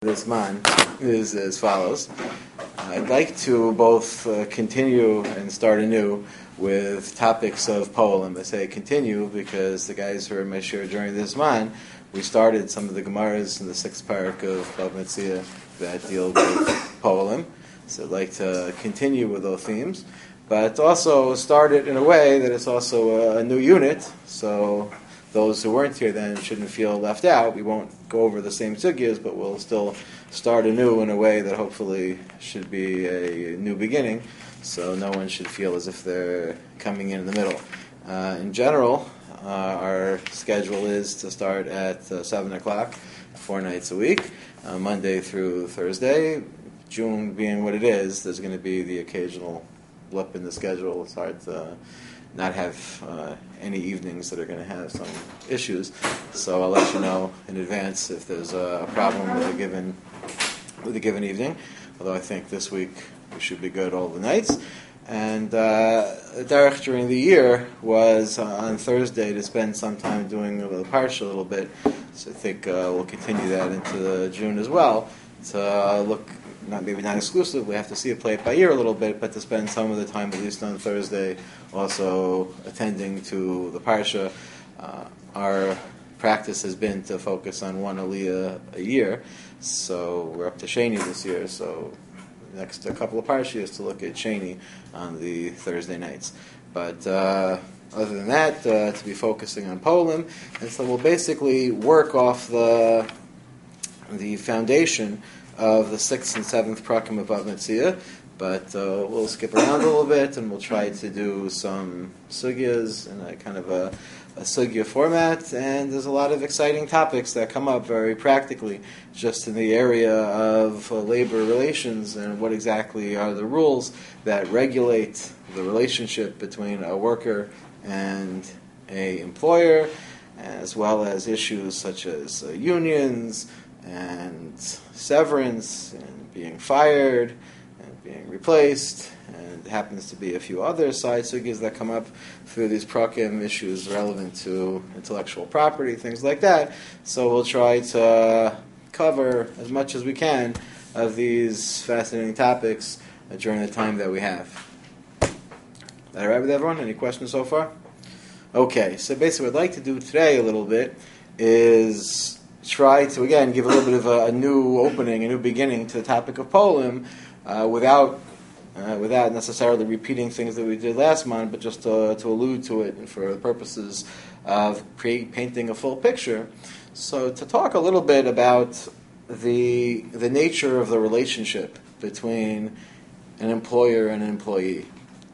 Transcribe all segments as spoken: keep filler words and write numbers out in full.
This man is as follows. I'd like to both uh, continue and start anew with topics of Poem. I say continue because the guys who are in my share during this man, we started some of the Gemaras in the sixth parak of Bava Metzia that deal with Poem. So I'd like to continue with those themes, but also start it in a way that it's also a, a new unit. So those who weren't here then shouldn't feel left out. We won't go over the same sugyas, but we'll still start anew in a way that hopefully should be a new beginning, so no one should feel as if they're coming in in the middle. Uh, in general, uh, our schedule is to start at uh, seven o'clock, four nights a week, uh, Monday through Thursday. June being what it is, there's going to be the occasional blip in the schedule. It's hard to not have uh, any evenings that are going to have some issues. So I'll let you know in advance if there's a problem with a given with a given evening. Although I think this week we should be good all the nights. And uh, the derech during the year was uh, on Thursday to spend some time doing the parsha a little bit. So I think uh, we'll continue that into June as well. To uh, look. Not maybe not exclusive. We have to see it play it by ear a little bit, but to spend some of the time, at least on Thursday, also attending to the parsha. Uh, our practice has been to focus on one aliyah a year, so we're up to Sheni this year. So next a couple of parshas to look at Sheni on the Thursday nights. But uh, other than that, uh, to be focusing on Poem, and so we'll basically work off the the foundation of the sixth and seventh prakim of Bava Metzia, but uh, we'll skip around a little bit and we'll try to do some sugyas in a kind of a, a sugya format. And there's a lot of exciting topics that come up very practically, just in the area of uh, labor relations and what exactly are the rules that regulate the relationship between a worker and a employer, as well as issues such as uh, unions and severance and being fired and being replaced, and there happens to be a few other side sugyas that come up through these prakim, issues relevant to intellectual property, things like that. So we'll try to cover as much as we can of these fascinating topics uh, during the time that we have. Is that all right with everyone? Any questions so far? Okay, so basically what I'd like to do today a little bit is try to, again, give a little bit of a, a new opening, a new beginning to the topic of Poem, uh, without uh, without necessarily repeating things that we did last month, but just to, to allude to it and for the purposes of pre- painting a full picture. So to talk a little bit about the the nature of the relationship between an employer and an employee.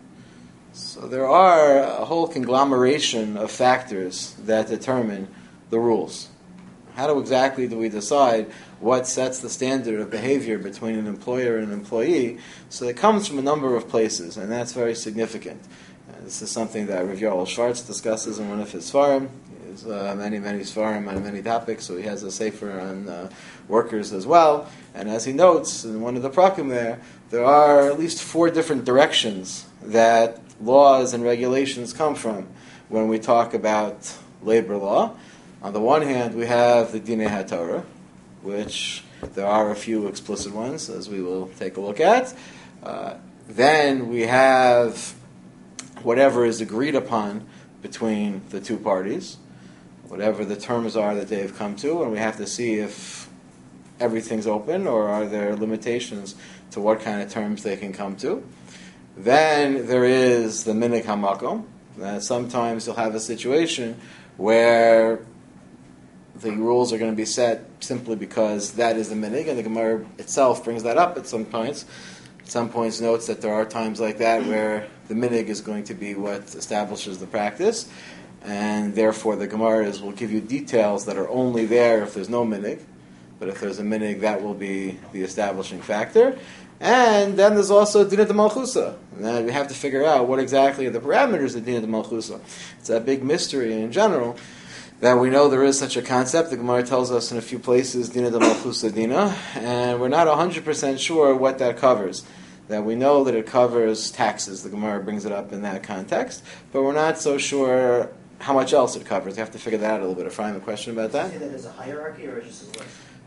So there are a whole conglomeration of factors that determine the rules. How do exactly do we decide what sets the standard of behavior between an employer and an employee? So it comes from a number of places, and that's very significant. Uh, this is something that Rav Yoel Schwartz discusses in one of his Sfarim. He has uh, many, many Sfarim on many topics, so he has a sefer on uh, workers as well. And as he notes in one of the prakim there, there are at least four different directions that laws and regulations come from when we talk about labor law. On the one hand, we have the Dinei HaTorah, which there are a few explicit ones, as we will take a look at. Uh, then we have whatever is agreed upon between the two parties, whatever the terms are that they have come to, and we have to see if everything's open or are there limitations to what kind of terms they can come to. Then there is the Minig HaMakom. That sometimes you'll have a situation where the rules are going to be set simply because that is the minig, and the Gemara itself brings that up at some points. At some points notes that there are times like that where the minig is going to be what establishes the practice, and therefore the Gemara will give you details that are only there if there's no minig, but if there's a minig, that will be the establishing factor. And then there's also Dinah de Malchusa. And then we have to figure out what exactly are the parameters of Dinah de Malchusa. It's a big mystery in general that we know there is such a concept. The Gemara tells us in a few places, Dinah de Malchusa Dinah, and we're not one hundred percent sure what that covers. That we know that it covers taxes. The Gemara brings it up in that context, but we're not so sure how much else it covers. We have to figure that out a little bit. Ephraim, a question about that? Say that there's a hierarchy or just a list?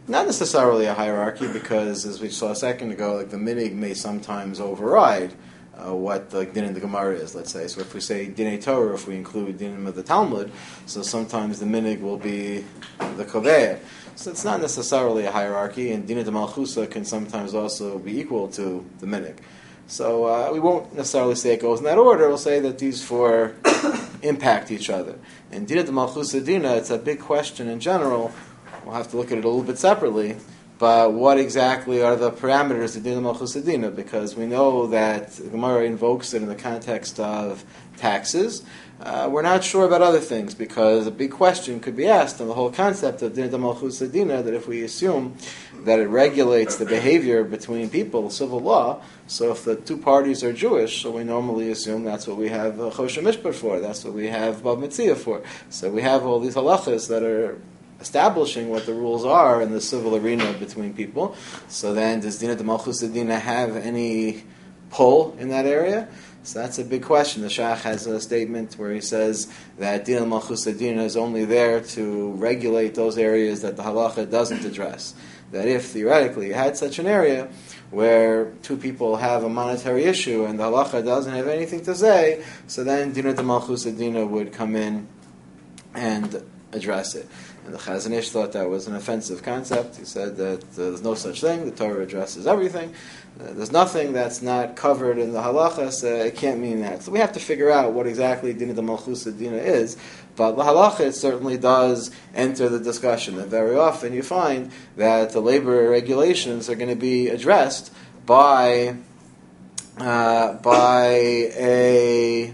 Not necessarily a hierarchy, because as we saw a second ago, like the minig may sometimes override uh, what the din in the Gemara is, let's say. So if we say dinei Torah, if we include dinim of the Talmud, so sometimes the minig will be the koveya. So it's not necessarily a hierarchy, and dinei de malchusa can sometimes also be equal to the minig. So uh, we won't necessarily say it goes in that order. We'll say that these four impact each other. And dinei de malchusa dina, it's a big question in general. We'll have to look at it a little bit separately. But what exactly are the parameters of Dinei Malchus Adina? Because we know that Gemara invokes it in the context of taxes. Uh, we're not sure about other things, because a big question could be asked on the whole concept of Dinei Malchus Adina, that if we assume that it regulates the behavior between people, civil law, so if the two parties are Jewish, so we normally assume that's what we have uh, Choshen Mishpat for, that's what we have Bav Metzia for. So we have all these halachas that are establishing what the rules are in the civil arena between people. So then, does Dinei de Malchus Adina have any pull in that area? So that's a big question. The Shach has a statement where he says that Dinei de Malchus Adina is only there to regulate those areas that the halacha doesn't address. That if theoretically you had such an area where two people have a monetary issue and the halacha doesn't have anything to say, so then Dinei de Malchus Adina would come in and address it. And the Chazon Ish thought that was an offensive concept. He said that uh, there's no such thing. The Torah addresses everything. Uh, there's nothing that's not covered in the halacha, so it can't mean that. So we have to figure out what exactly Dinei de Malchus Adina is. But the halacha, it certainly does enter the discussion. And very often you find that the labor regulations are going to be addressed by uh, by a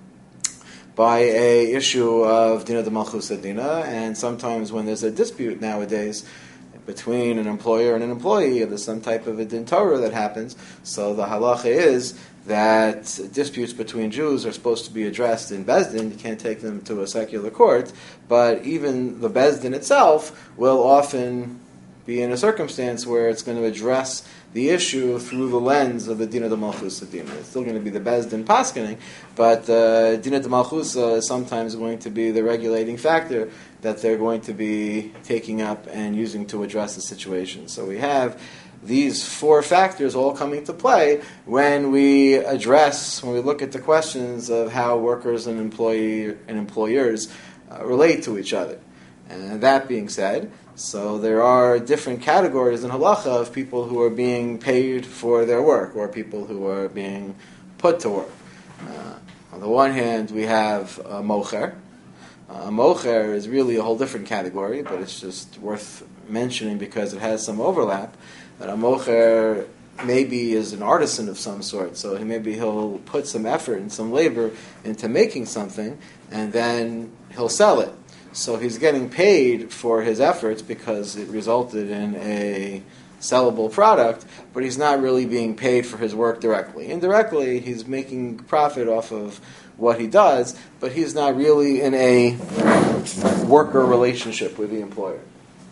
by a issue of Dinei de Malchus Adina, and sometimes when there's a dispute nowadays between an employer and an employee, there's some type of a din Torah that happens, so the halacha is that disputes between Jews are supposed to be addressed in Bezdin. You can't take them to a secular court, but even the Bezdin itself will often be in a circumstance where it's going to address the issue through the lens of the Dinei de Malchus Adina. It's still going to be the Bezdin paskening, but uh, Dinei de Malchus is sometimes going to be the regulating factor that they're going to be taking up and using to address the situation. So we have these four factors all coming to play when we address, when we look at the questions of how workers and employee and employers uh, relate to each other. And that being said, so there are different categories in halacha of people who are being paid for their work, or people who are being put to work. Uh, on the one hand, we have a mocher. Uh, a mocher is really a whole different category, but it's just worth mentioning because it has some overlap. That a mocher maybe is an artisan of some sort, so he, maybe he'll put some effort and some labor into making something, and then he'll sell it. So he's getting paid for his efforts because it resulted in a sellable product, but he's not really being paid for his work directly. Indirectly, he's making profit off of what he does, but he's not really in a worker relationship with the employer.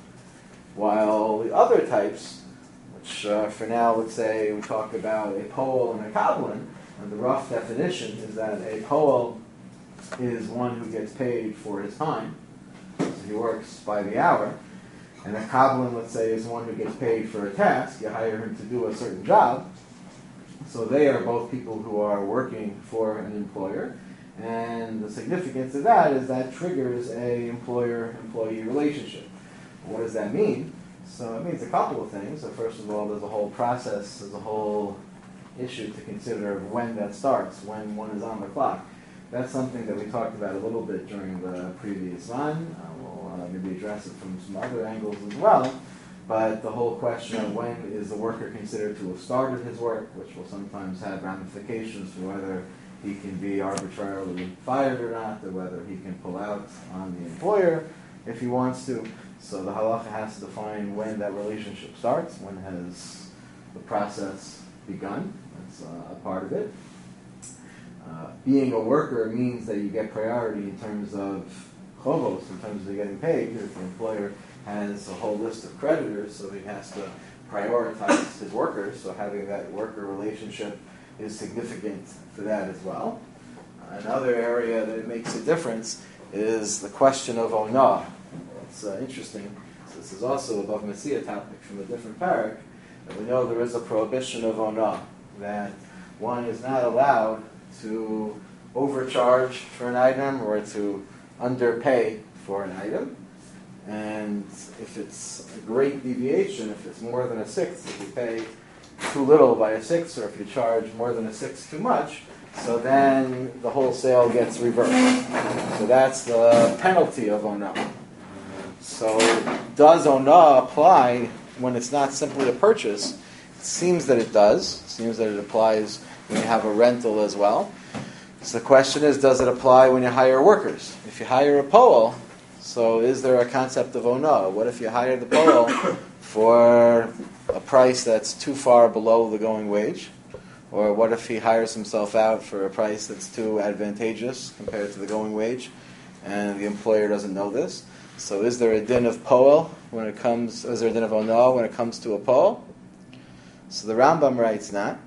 While the other types, which uh, for now, let's say we talk about a poel and a kabbalan, and the rough definition is that a poel is one who gets paid for his time. So he works by the hour. And a kabbalan, let's say, is one who gets paid for a task. You hire him to do a certain job. So they are both people who are working for an employer. And the significance of that is that triggers a employer-employee relationship. What does that mean? So it means a couple of things. So first of all, there's a whole process, there's a whole issue to consider of when that starts, when one is on the clock. That's something that we talked about a little bit during the previous run. Uh, we'll uh, maybe address it from some other angles as well. But the whole question of when is the worker considered to have started his work, which will sometimes have ramifications for whether he can be arbitrarily fired or not, or whether he can pull out on the employer if he wants to. So the halacha has to define when that relationship starts, when has the process begun. That's uh, a part of it. Uh, being a worker means that you get priority in terms of chovos, in terms of getting paid. If the employer has a whole list of creditors, so he has to prioritize his workers, so having that worker relationship is significant for that as well. Uh, another area that makes a difference is the question of onah. It's uh, interesting. So this is also above Messiah topic from a different parak. And we know there is a prohibition of onah, that one is not allowed to overcharge for an item or to underpay for an item. And if it's a great deviation, if it's more than a sixth, if you pay too little by a sixth, or if you charge more than a sixth too much, so then the whole sale gets reversed. So that's the penalty of onah. So does onah apply when it's not simply a purchase? It seems that it does. It seems that it applies when you have a rental as well. So the question is, does it apply when you hire workers? If you hire a poel, so is there a concept of onah? What if you hire the poel for a price that's too far below the going wage? Or what if he hires himself out for a price that's too advantageous compared to the going wage, and the employer doesn't know this? So is there a din of poel when it comes, is there a din of onah when it comes to a poel? So the Rambam writes not.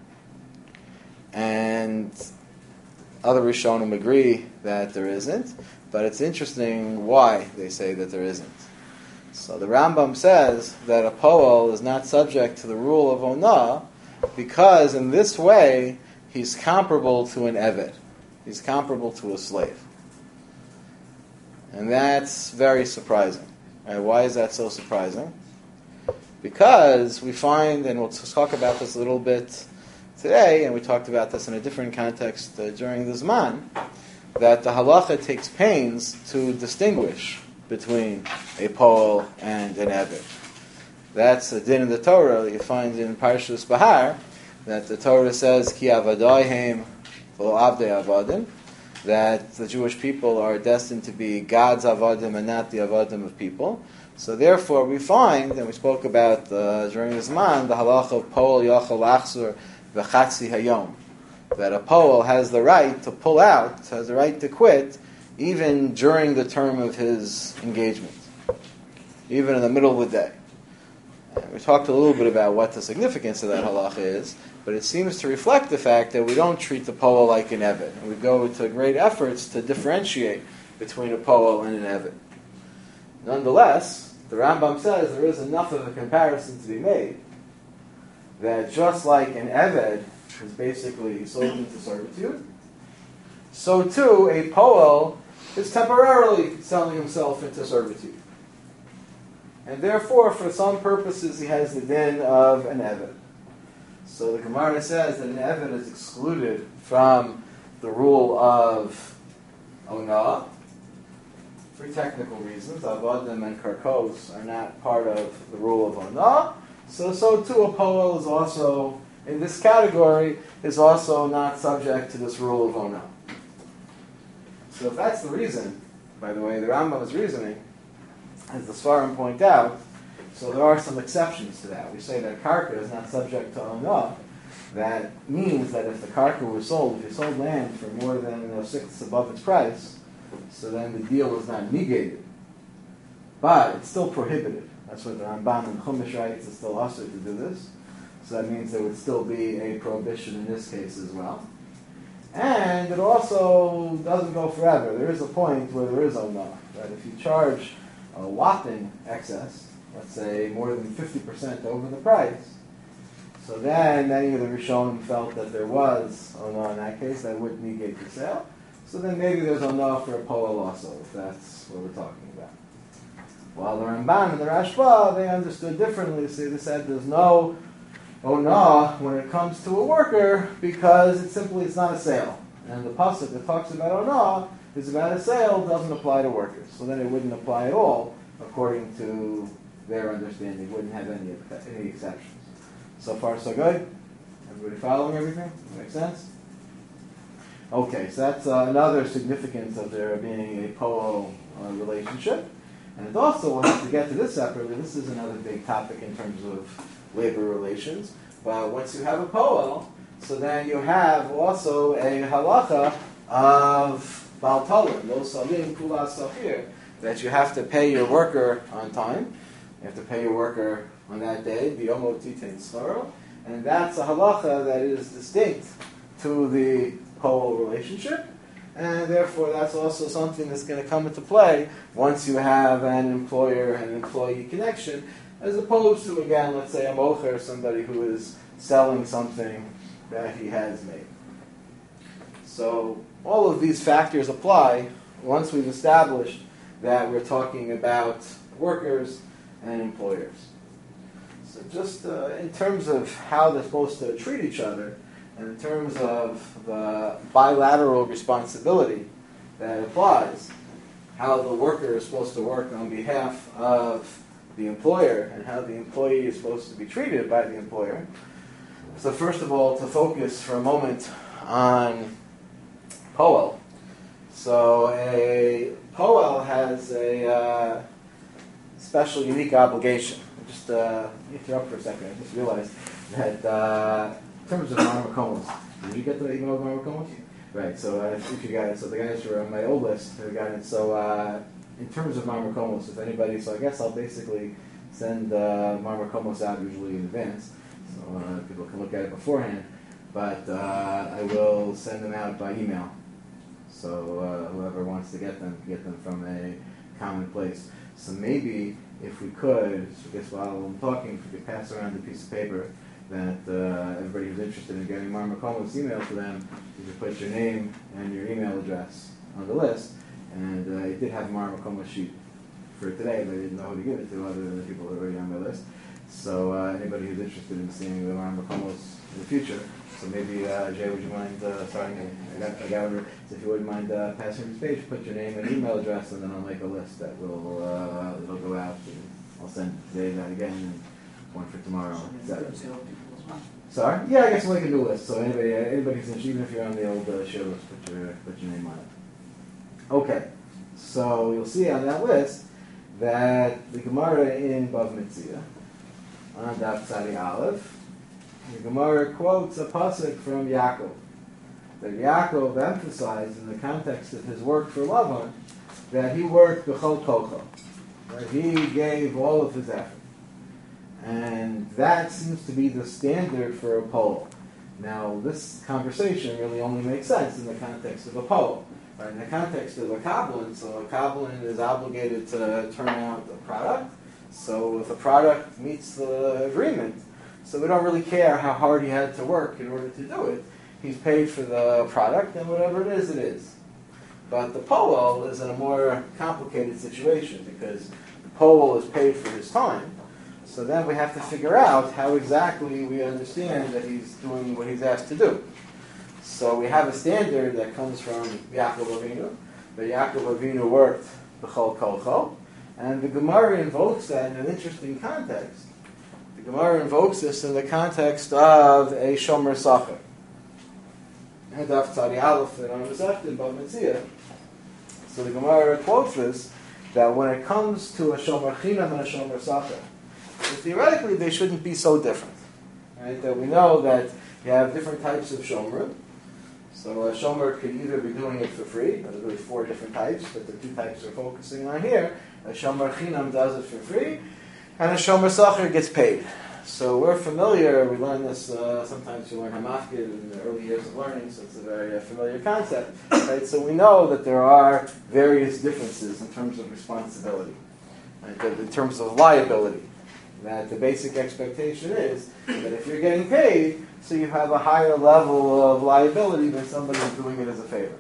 And other Rishonim agree that there isn't, but it's interesting why they say that there isn't. So the Rambam says that a poel is not subject to the rule of onah because in this way he's comparable to an eved. He's comparable to a slave. And that's very surprising. And why is that so surprising? Because we find, and we'll talk about this a little bit today, and we talked about this in a different context uh, during the Zman, that the halacha takes pains to distinguish between a poel and an eved. That's a din in the Torah that you find in Parshas Bahar, that the Torah says, Ki avadayhem v'lo avdei avadim, that the Jewish people are destined to be God's avadim and not the avadim of people. So therefore we find, and we spoke about uh, during the Zman, the halacha of poel yachal achzur v'chatzi hayom, that a poel has the right to pull out, has the right to quit, even during the term of his engagement, even in the middle of the day. And we talked a little bit about what the significance of that halacha is, but it seems to reflect the fact that we don't treat the poel like an eved. And we go to great efforts to differentiate between a poel and an eved. Nonetheless, the Rambam says there is enough of a comparison to be made that just like an eved is basically sold into servitude, so too a poel is temporarily selling himself into servitude. And therefore, for some purposes, he has the din of an eved. So the Gemara says that an eved is excluded from the rule of onah for technical reasons. Avadim and karkos are not part of the rule of onah. So, so too a poel is also, in this category, is also not subject to this rule of onah. So if that's the reason, by the way, the Rambam's reasoning, as the Svarim point out, so there are some exceptions to that. We say that karka is not subject to onah. That means that if the karka was sold, if you sold land for more than you know, sixths above its price, so then the deal is not negated. But it's still prohibited. That's what the Ramban and Chumash writes, it's still also to do this. So that means there would still be a prohibition in this case as well. And it also doesn't go forever. There is a point where there is onah. That if you charge a whopping excess, let's say more than fifty percent over the price, so then many of the Rishonim felt that there was onah in that case, that would negate the sale. So then maybe there's onah for a poel also, if that's what we're talking about. While the Ramban and the Rashba, they understood differently. See, they said there's no onah when it comes to a worker because it simply it's not a sale. And the pasuk that talks about onah is about a sale, doesn't apply to workers. So then it wouldn't apply at all, according to their understanding. It wouldn't have any, any exceptions. So far, so good? Everybody following everything? Makes sense? Okay, so that's uh, another significance of there being a poel uh, relationship. And it also, we'll have to get to this separately, this is another big topic in terms of labor relations. But once you have a poel, so then you have also a halacha of Baal Talin, Lo Salim Kula Safir, that you have to pay your worker on time. You have to pay your worker on that day, B'yomo Titin Saro. And that's a halacha that is distinct to the poel relationship. and therefore that's also something that's going to come into play once you have an employer and employee connection, as opposed to, again, let's say a mocher, somebody who is selling something that he has made. So all of these factors apply once we've established that we're talking about workers and employers. So just uh, in terms of how they're supposed to treat each other, and in terms of the bilateral responsibility that applies, how the worker is supposed to work on behalf of the employer and how the employee is supposed to be treated by the employer. So first of all, to focus for a moment on Poel. So a Poel has a uh, special, unique obligation. Just uh, interrupt for a second. I just realized that uh, in terms of Marmakomos, did you get the email of Marmakomos? Right. So uh, if you got it, so the guys who are on my old list who got it. So uh, in terms of Marmakomos, if anybody, so I guess I'll basically send uh, Marmakomos out usually in advance, so uh, people can look at it beforehand. But uh, I will send them out by email. So uh, whoever wants to get them, can get them from a common place. So maybe if we could, so I guess while I'm talking, if we could pass around a piece of paper that uh, everybody who's interested in getting Marmakomos email to them, you could put your name and your email address on the list. And uh, I did have a Marmakomos sheet for today, but I didn't know who to give it to other than the people that are already on my list. So uh, anybody who's interested in seeing the Marmakomos in the future, so maybe, uh, Jay, would you mind uh, starting? I got, I got it. So if you wouldn't mind uh, passing this page, put your name and email address, and then I'll make a list that will uh, it'll go out. And I'll send today that again, and one for tomorrow. Sorry? Yeah, I guess we'll make a new list. So anybody, uh, anybody who's interested, even if you're on the old uh, show list, put your put your name on it. Okay. So you'll see on that list that the Gemara in Bav Metzia on Daf Tzadi Aleph, the Gemara quotes a pasuk from Yaakov, that Yaakov emphasized in the context of his work for Lavan that he worked b'chol kocho, that he gave all of his effort, and that seems to be the standard for a poel. Now, this conversation really only makes sense in the context of a poel. Right? In the context of a Kabbalan, so a Kabbalan is obligated to turn out a product. So if the product meets the agreement, so we don't really care how hard he had to work in order to do it. He's paid for the product, and whatever it is, it is. But the Poel is in a more complicated situation because the Poel is paid for his time. So then we have to figure out how exactly we understand that he's doing what he's asked to do. So we have a standard that comes from Yaakov Avinu. That Yaakov Avinu worked b'chol kocho, and the Gemara invokes that in an interesting context. The Gemara invokes this in the context of a shomer sacher. And Daf Tzadi Aleph and on Masechta in Bav Metzia. So the Gemara quotes this, that when it comes to a shomer chinam and a shomer sacher, theoretically they shouldn't be so different. Right? That we know that you have different types of shomer. So a shomer could either be doing it for free, there's really four different types, but the two types we're focusing on here. A shomer chinam does it for free, and a shomer sacher gets paid. So we're familiar, we learn this, uh, sometimes we learn Hamafkid in the early years of learning, so it's a very uh, familiar concept. Right? So we know that there are various differences in terms of responsibility, right? In terms of liability. That the basic expectation is that if you're getting paid, so you have a higher level of liability than somebody who's doing it as a favor.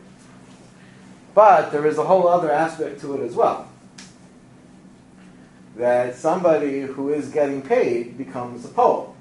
But there is a whole other aspect to it as well. That somebody who is getting paid becomes a poel.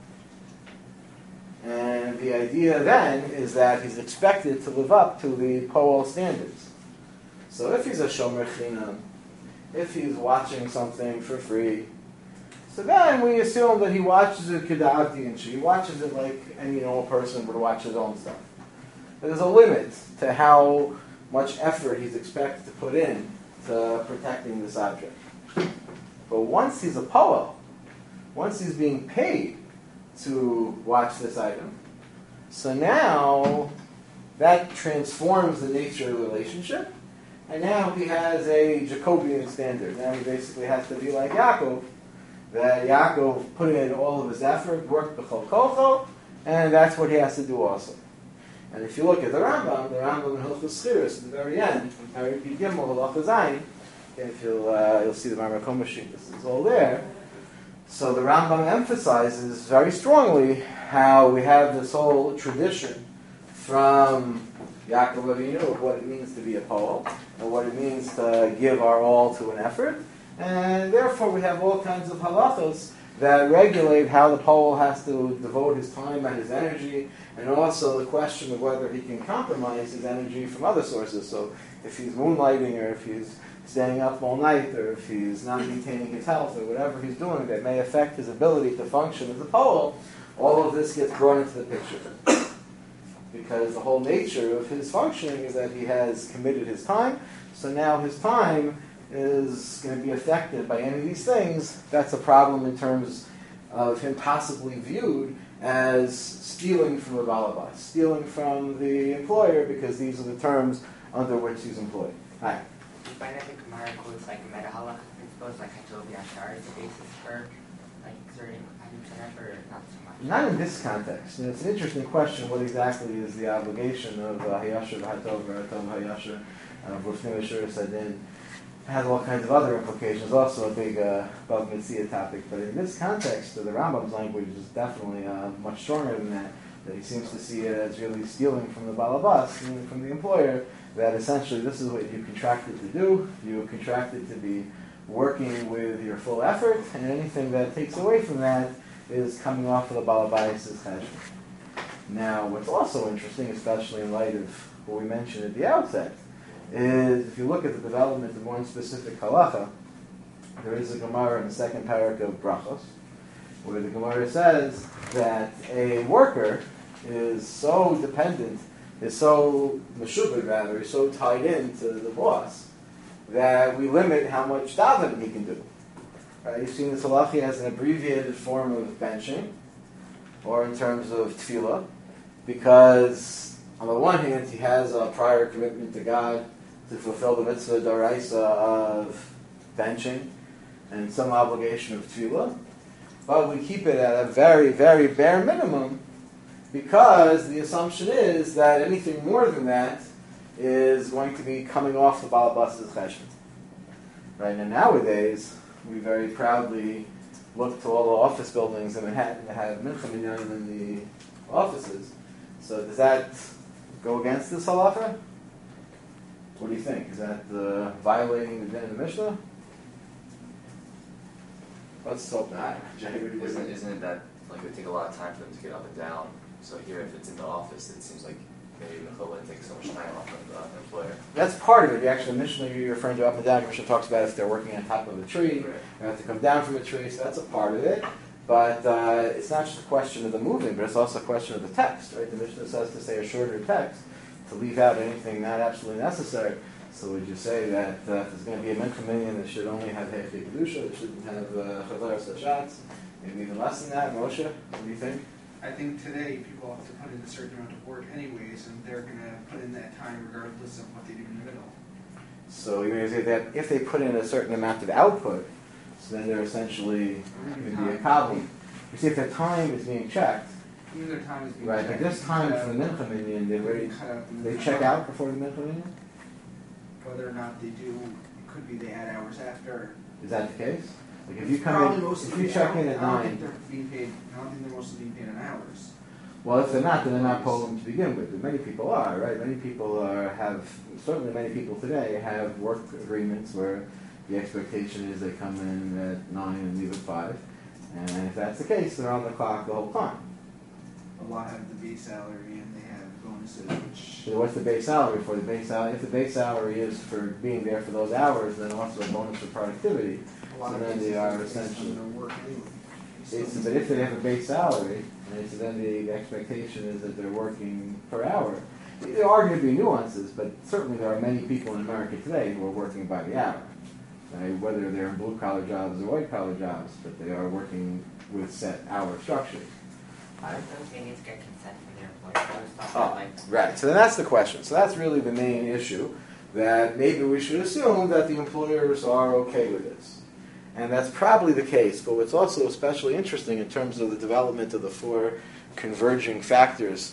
And the idea then is that he's expected to live up to the poel standards. So if he's a shomer chinam, if he's watching something for free, so then we assume that he watches it kedavti and he watches it like any normal person would watch his own stuff. There's a limit to how much effort he's expected to put in to protecting this object. But once he's a poel, once he's being paid to watch this item, so now that transforms the nature of the relationship, and now he has a Jacobian standard. Now he basically has to be like Yaakov, that Yaakov put in all of his effort, worked b'chol kocho, and that's what he has to do also. And if you look at the Rambam, the Rambam in Hilchos Schiros at the very end, from Perek Gimel Halacha Zayin, if you'll uh, you'll see the Marmar Komashim, this is all there. So the Rambam emphasizes very strongly how we have this whole tradition from Yaakov Avinu of what it means to be a Poel and what it means to give our all to an effort, and therefore we have all kinds of halachos that regulate how the Poel has to devote his time and his energy, and also the question of whether he can compromise his energy from other sources. So if he's moonlighting, or if he's staying up all night, or if he's not maintaining his health, or whatever he's doing that may affect his ability to function as a Poel, all of this gets brought into the picture. Because the whole nature of his functioning is that he has committed his time, so now his time is going to be affected by any of these things. That's a problem in terms of him possibly viewed as stealing from the balabas, stealing from the employer, because these are the terms under which he's employed. Hi. Do you find that the Gemara quotes like meta halakha principles, like Hatov Yashar, is the basis for like exerting one hundred percent effort, or not so much? Not in this context. You know, it's an interesting question. What exactly is the obligation of Hayashar Hatov or Hatov Hayashar? V'ufnei Mishur Sadin has all kinds of other implications. Also a big uh, Bava Metzia topic. But in this context, the Rambam's language is definitely uh, much stronger than that. That he seems to see it as really stealing from the balabas, from the employer. That essentially this is what you contracted to do. You contracted to be working with your full effort, and anything that takes away from that is coming off of the balabais' cheshbon. Now, what's also interesting, especially in light of what we mentioned at the outset, is if you look at the development of one specific halacha, there is a Gemara in the second parak of Brachos, where the Gemara says that a worker is so dependent, is so meshubed rather, is so tied in to the boss, that we limit how much davening he can do. Right? You've seen this halacha as an abbreviated form of benching, or in terms of tefillah, because on the one hand he has a prior commitment to God to fulfill the mitzvah d'oraisa of benching and some obligation of tefillah, but we keep it at a very, very bare minimum, because the assumption is that anything more than that is going to be coming off the balabas' cheshbon. Right, and nowadays we very proudly look to all the office buildings in Manhattan that have mincha minyan in the offices. So does that go against this halacha? What do you think? Is that uh, violating the din of the Mishnah? Let's hope not. Isn't, isn't it that like it would take a lot of time for them to get up and down? So here, if it's in the office, it seems like maybe the wouldn't take so much time off of the employer. That's part of it. The actual Mishnah you're referring to up and down, Mishnah talks about if they're working on top of a tree, right. They have to come down from a tree, so that's a part of it. But uh, it's not just a question of the moving, but it's also a question of the text, right? The Mishnah says to say a shorter text, to leave out anything not absolutely necessary. So would you say that uh, if there's going to be a mincha minyan, it should only have Heichei Kedusha, it shouldn't have Chazar Sashatz, maybe even less than that? Moshe, what do you think? I think today people have to put in a certain amount of work anyways, and they're going to put in that time regardless of what they do in the middle. So you're going to say that if they put in a certain amount of output, so then they're essentially going to be a problem. You see, if their time is being checked, Even their time is being right, checked. but this time for the mincha minyan, they already they check out before the mincha minyan? Whether or not they do, it could be they add hours after. Is that the case? Like if you Probably come in, mostly if you paid check hours. in at I don't think nine, they're being paid. I don't think they're mostly being paid on hours. well, if they're not, then they're not polling to begin with. But many people are, right? Many people are have certainly many people today have work agreements where the expectation is they come in at nine and leave at five, and if that's the case, they're on the clock the whole time. A lot have the base salary and they have bonuses, which So what's the base salary for? The base salary, if the base salary is for being there for those hours, then also a bonus for productivity. a lot So of then cases they are are based on essentially- their work anyway. It's, but if they have a base salary, and so then the, the expectation is that they're working per hour. There are going to be nuances, but certainly there are many people in America today who are working by the hour. Right? Whether they're in blue-collar jobs or white-collar jobs, but they are working with set hour structures. Why don't those they need to get consent from their employer? I was talking Oh, about like right. So then that's the question. So that's really the main issue, that maybe we should assume that the employers are okay with this. And that's probably the case, but what's also especially interesting in terms of the development of the four converging factors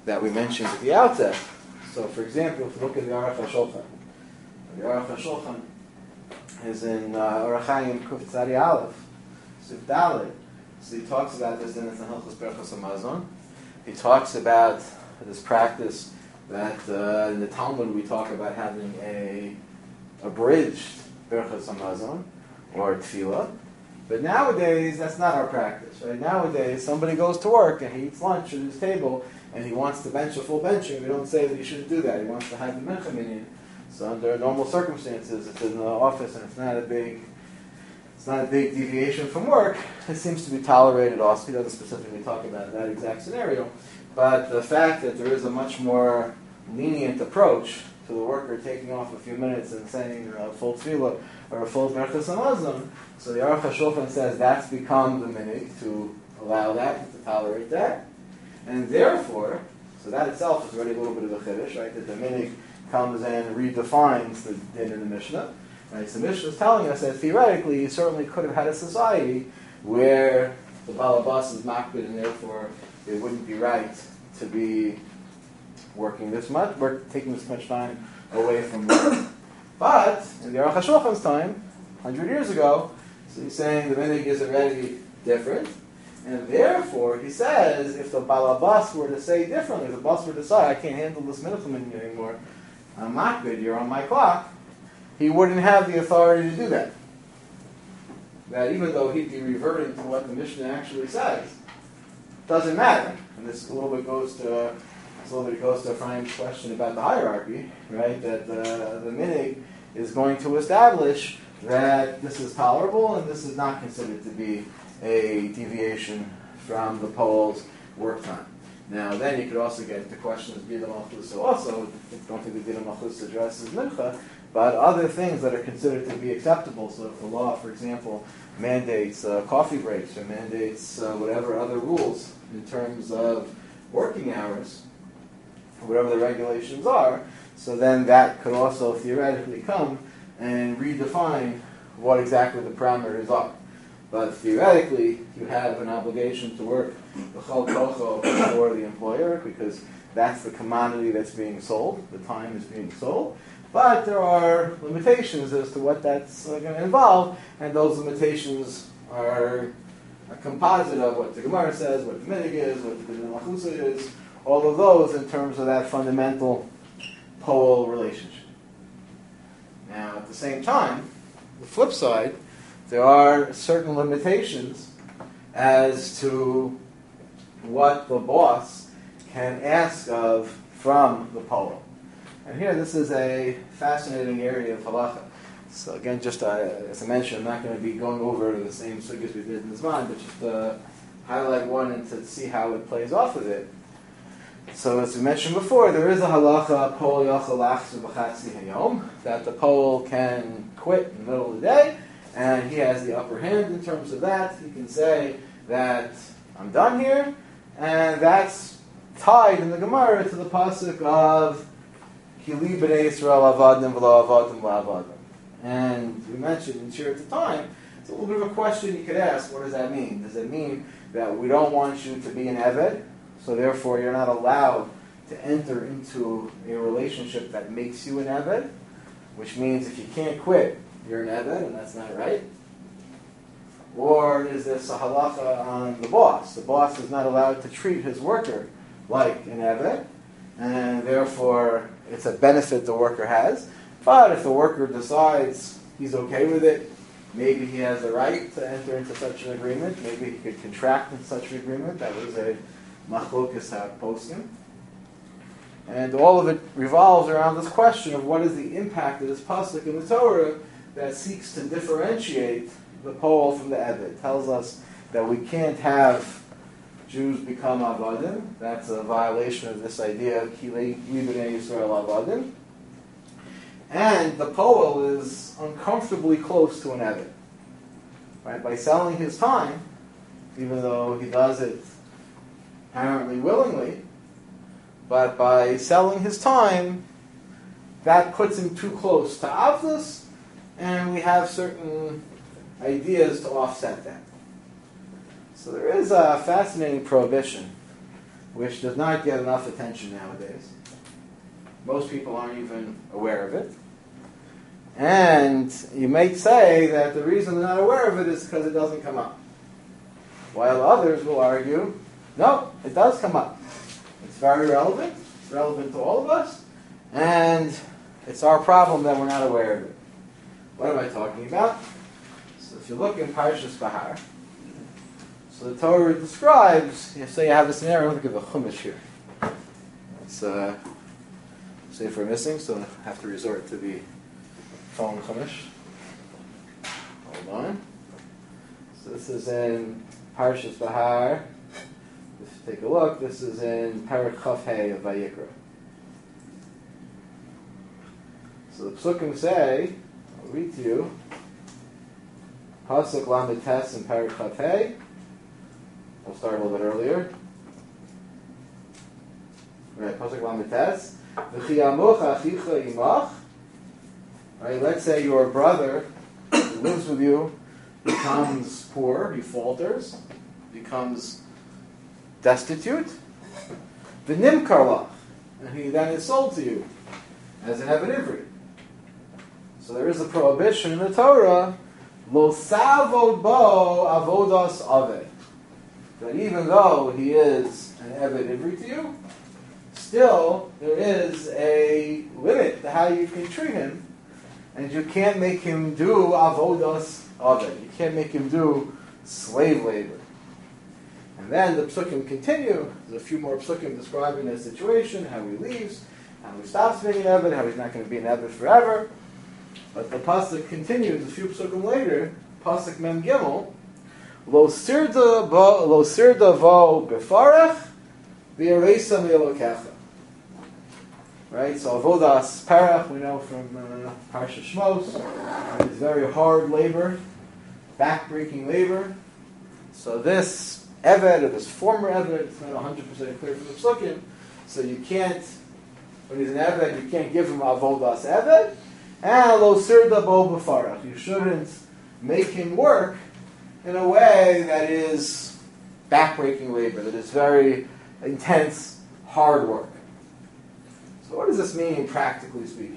that we mentioned at the outset. So, for example, if you look at the Aruch HaShulchan, the Aruch HaShulchan is in uh, Orach Chaim Kuf Tzadi Aleph, Sif Dalet. So he talks about this in Hilchos Berachos Hamazon. He talks about this practice that uh, in the Talmud we talk about having a abridged Berachos Hamazon or Tefillah. But nowadays, that's not our practice, right? Nowadays, somebody goes to work and he eats lunch at his table and he wants to bench a full benching. We don't say that he shouldn't do that. He wants to have the Mincha Minyan. So under normal circumstances, it's in the office and it's not a big, it's not a big deviation from work. It seems to be tolerated also. He doesn't specifically talk about that exact scenario. But the fact that there is a much more lenient approach to the worker taking off a few minutes and saying a full tefillah or a full berachos hamazon, so the Aruch HaShulchan says that's become the minig to allow that, to tolerate that. And therefore, so that itself is already a little bit of a chiddush, right? That the minig comes and redefines the din in the Mishnah. Right? So the Mishnah is telling us that theoretically you certainly could have had a society where the balabas is makbid and therefore it wouldn't be right to be working this much, work, taking this much time away from work. But in the Aruch HaShulchan's time, one hundred years ago, so he's saying the minig is already different. And therefore, he says, if the balabas were to say differently, if the boss were to say, I can't handle this mincha minyan anymore, I'm makbid, you're on my clock, he wouldn't have the authority to do that. That even though he'd be reverting to what the Mishnah actually says, doesn't matter. And this a little bit goes to uh, this a little bit goes to Ephraim's question about the hierarchy, right? That uh, the minig is going to establish that this is tolerable and this is not considered to be a deviation from the pole's work time. Now, then you could also get into questions of Bida Malchus also. I don't think the Bida Malchus addresses mincha, but other things that are considered to be acceptable. So if the law, for example, mandates uh, coffee breaks or mandates uh, whatever other rules in terms of working hours, whatever the regulations are, so then that could also theoretically come and redefine what exactly the parameters are. But theoretically, you have an obligation to work b'chol kocho for the employer because that's the commodity that's being sold, the time is being sold. But there are limitations as to what that's uh, going to involve, and those limitations are a composite of what the Gemara says, what the minig is, what the Machusa is, all of those in terms of that fundamental pole relationship. Now, at the same time, the flip side, there are certain limitations as to what the boss can ask of from the pole. And here, this is a fascinating area of halacha. So again, just uh, as I mentioned, I'm not going to be going over the same sugyas we did in the Zman, but just to highlight one and to see how it plays off of it. So as we mentioned before, there is a halacha pol yachal lachzu b'chatzi hayom, that the pole can quit in the middle of the day, and he has the upper hand in terms of that. He can say that I'm done here, and that's tied in the Gemara to the pasuk of Kili b'nei Yisrael avadim v'lo avadim la'avadim. And we mentioned in Shir at the time, it's a little bit of a question you could ask. What does that mean? Does it mean that we don't want you to be an Eved, so therefore you're not allowed to enter into a relationship that makes you an Eved, which means if you can't quit, you're an Eved, and that's not right? Or is this a halacha on the boss? The boss is not allowed to treat his worker like an Eved, and therefore it's a benefit the worker has. But if the worker decides he's okay with it, maybe he has a right to enter into such an agreement, maybe he could contract in such an agreement. That was a machlokas poskim. And all of it revolves around this question of what is the impact of this pasuk in the Torah that seeks to differentiate the pole from the Eved. It tells us that we can't have Jews become avadim. That's a violation of this idea of Kilei B'nei Yisrael avadim. And the pole is uncomfortably close to an Eved. Right? By selling his time, even though he does it apparently willingly, but by selling his time, that puts him too close to Avdus, and we have certain ideas to offset that. So there is a fascinating prohibition which does not get enough attention nowadays. Most people aren't even aware of it. And you might say that the reason they're not aware of it is because it doesn't come up. While others will argue, no, it does come up. It's very relevant. It's relevant to all of us. And it's our problem that we're not aware of it. What am I talking about? So if you look in Parshas Bahar, so the Torah describes, you say you have a scenario, I'm going to give a chumash here. It's uh, say if we're missing, so I have to resort to the phone chumash. Hold on. So this is in Parshas Bahar. If you take a look, this is in Perek Chaf Hey of Vayikra. So the Psukim say, I'll read to you, Pasuk Lamed Tes in Perek Chaf Hey. We'll start a little bit earlier. Right, Pasuk Lamed Tes. V'chiyamuch achicha imach. Right, let's say your brother who lives with you becomes poor, he falters, becomes destitute. V'nimkar lach, and he then is sold to you as an Eved Ivri. So there is a prohibition in the Torah, lo savod bo avodas aved, that even though he is an Eved Ivri to you, still there is a limit to how you can treat him, and you can't make him do avodas aved. You can't make him do slave labor. And then the psukim continue. There's a few more psukim describing the situation, how he leaves, how he stops being an Eved, how he's not going to be an Eved forever. But the pasuk continues a few psukim later, pasuk Mem Gimel, Lo sirda vo lo sirda vo befarach v'yareisa mi'elokecha. Right, so avodas parach we know from uh, Parsha Shmos, it's very hard labor, back-breaking labor. So this Eved, or this former Eved, it's not one hundred percent clear from the psukim. So you can't, when he's an Eved, you can't give him avodas Eved. And lo sirda bo befarach, you shouldn't make him work in a way that is back-breaking labor, that is very intense, hard work. So what does this mean, practically speaking?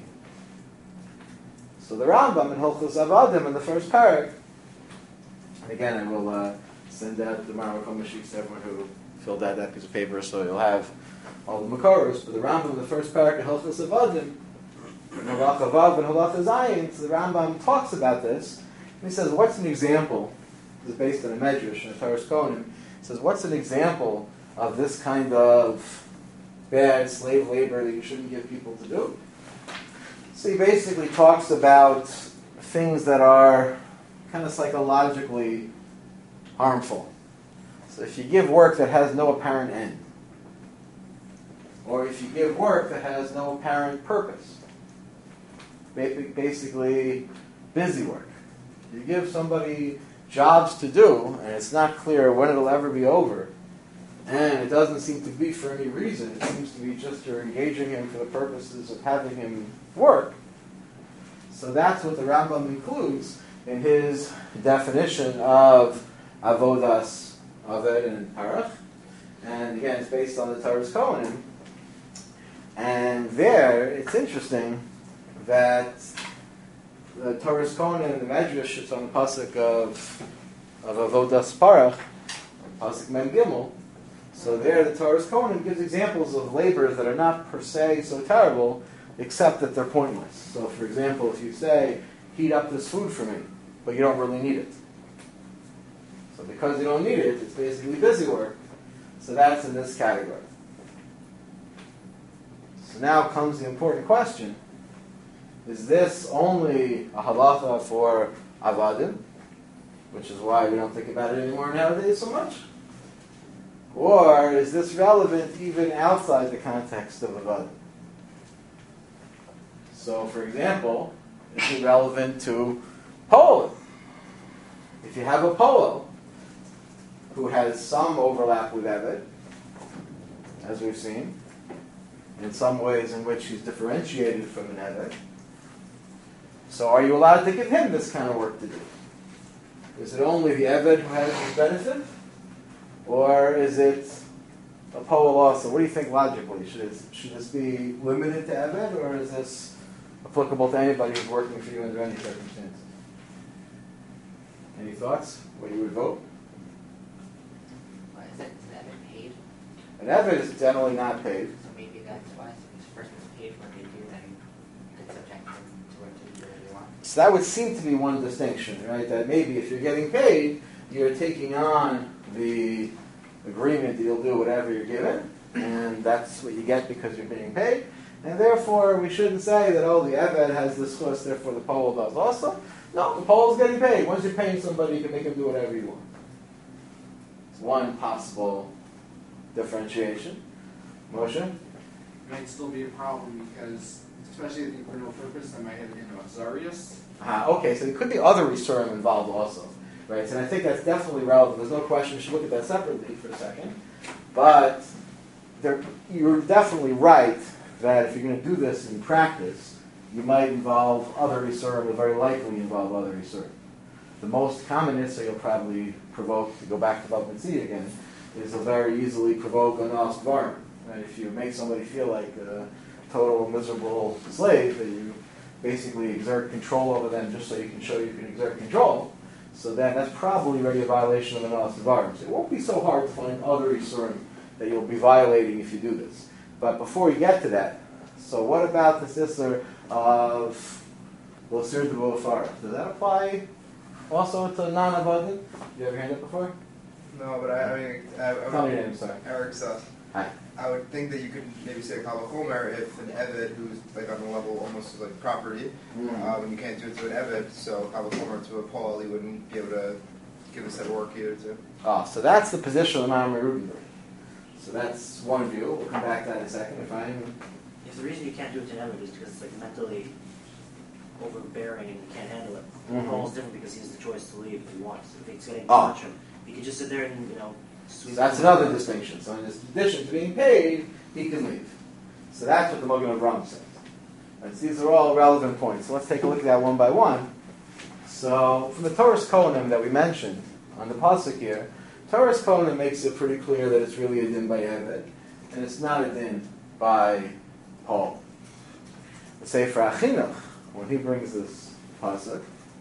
So the Rambam in Hilchos Avadim in the first parak, and again I will uh, send out the Marakam sheets to everyone who filled out that piece of paper, so you'll have all the Makoros. But the Rambam in the first parak in Hilchos Avadim, in Halach Avav and Halach Zayin, so the Rambam talks about this, and he says, what's an example? This is based on a Medrash and a Taras Kohanim. He says, what's an example of this kind of bad slave labor that you shouldn't give people to do? So he basically talks about things that are kind of psychologically harmful. So if you give work that has no apparent end, or if you give work that has no apparent purpose, basically busy work. You give somebody jobs to do, and it's not clear when it'll ever be over, and it doesn't seem to be for any reason. It seems to be just you're engaging him for the purposes of having him work. So that's what the Rambam includes in his definition of avodas aved and parach. And again, it's based on the Taras Kohanim. And there, it's interesting that the Taras Kohanim and the Medrash, it's on the pasuk of of avodas parach, pasuk Mem Gimel. So there, the Taras Kohanim gives examples of labors that are not per se so terrible, except that they're pointless. So, for example, if you say, heat up this food for me, but you don't really need it. So because you don't need it, it's basically busy work. So that's in this category. So now comes the important question. Is this only a halacha for avadim, which is why we don't think about it anymore nowadays so much? Or is this relevant even outside the context of avadim? So, for example, is it relevant to Poland? If you have a Polo who has some overlap with Eved, as we've seen, in some ways in which he's differentiated from an Eved, so are you allowed to give him this kind of work to do? Is it only the Eved who has this benefit? Or is it a Poel also. What do you think logically? Should it, should this be limited to Eved, or is this applicable to anybody who's working for you under any circumstance? Any thoughts? What you would vote? Why is that? Is that paid? An Eved is generally not paid. So maybe that's why this person's paid what they do, then you could subject them to what they do what they want. So that would seem to be one distinction, right? That maybe if you're getting paid, you're taking on the agreement that you'll do whatever you're given, and that's what you get because you're being paid. And therefore, we shouldn't say that, oh, the Eved has this cost, therefore the Poel does also. No, the Poel's getting paid. Once you're paying somebody, you can make him do whatever you want. It's one possible differentiation. Moshe? It might still be a problem because, especially if you for no purpose, I might have it in Azarius. Ah, okay, so there could be other Yisurim involved also. Right, and I think that's definitely relevant. There's no question. We should look at that separately for a second. But there, you're definitely right that if you're going to do this in practice, you might involve other Yisurim, or very likely involve other Yisurim. The most common Issa you'll probably provoke, to go back to Bab Mitzvah again, is a very easily provoke a Nas Dvarim. Right? If you make somebody feel like a total miserable slave, that you basically exert control over them just so you can show you can exert control, so then that's probably already a violation of the Nas Dvarim. So it won't be so hard to find other Yisurim that you'll be violating if you do this. But before you get to that, so what about this Issa of L'Sir D'Vofar? Does that apply also to non-abundant? You ever heard that before? No, but I, I mean, I, I Tell would, me your name, sorry. Eric Suss. Hi. I would think that you could maybe say Kal V'chomer if an Eved who's like on the level almost like property, Mm. um, and you can't do it to an Eved, so Kal V'chomer to a Paul, he wouldn't be able to give a set of work either to. Ah, so that's the position of Maamar Rutenberg. So that's one view. We'll come back to that in a second. If I'm If the reason you can't do it to Neville is because it's like mentally overbearing and you can't handle it. Mhm. Paul's different because he has the choice to leave if he wants. If it's getting too Ah. much, he could just sit there and you know. So Sweep that's it. another distinction. So in addition to being paid, he can leave. So that's what the Mogen Avram says. And these are all relevant points. So let's take a look at that one by one. So from the Torah's Kohanim that we mentioned on the pasuk here, Torah's Kohanim makes it pretty clear that it's really a din by Eved, and it's not a din by Paul. The Sefer Achinuch, when he brings this pasuk,